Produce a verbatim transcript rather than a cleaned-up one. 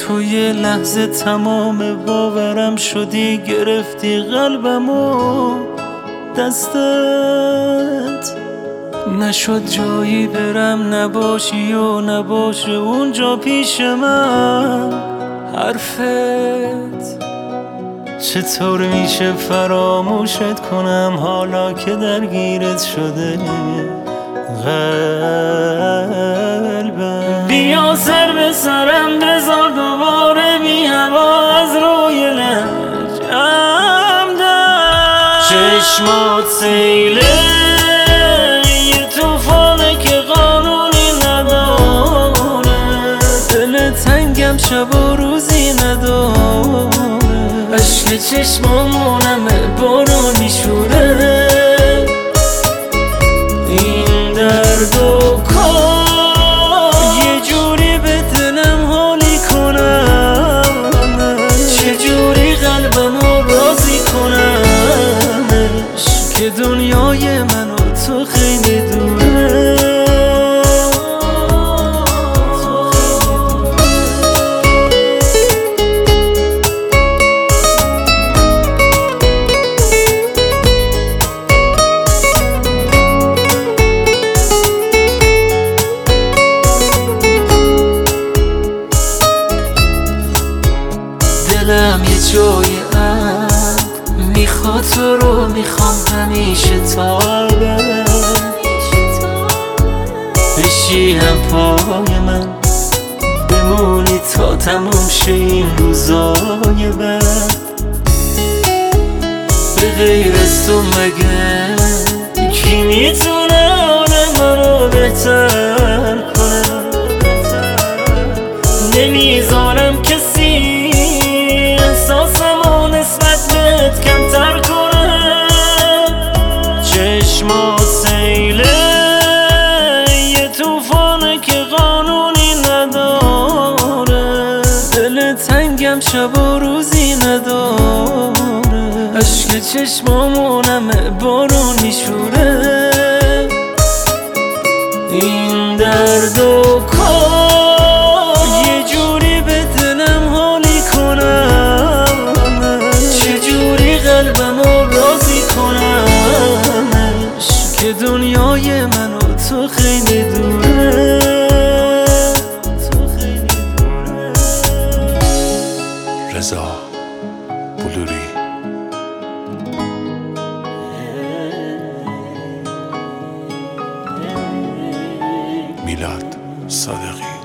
تو یه لحظه تمام باورم شدی، گرفتی قلبمو دستت، نشد جایی برم نباشی و نباشه اونجا پیش من حرفت. چطور میشه فراموشت کنم حالا که درگیرت شده قلبم؟ بیا سر به سرم بذار دوباره بی هوا از روی لجم در چشمات سیله یه توفانه که قانونی نداره، دل تنگم شب و روزی نداره، عشق چشمامونمه بارونی شوره، این درد و کار یه جوری به دلم حالی کنم، چجوری قلبمو راضی کنمش که دنیای من و تو خیلی دوره. دلم یه جای عد میخواد تو رو، میخوام همیشه تا ابد بشی هم پای من، بمونی تا تموم شه این روزای بد. به غیر از تو مگه کی میتونه آدم منو بهتر کنه؟ نمیذارم کسی احساسمو نسبت بهت کمتر کنه، چشمات سیله یه توفانه که قانونی نداره، دل تنگم شب و روزی نداره، عشق چشمامونمه بارونی شوره، این درد و کار یه جوری به دلم حالی کنم، چجوری قلبمو راضی کنمش که دنیای من و تو خیلی دوره. رضا بلوری. میلاد صادقی.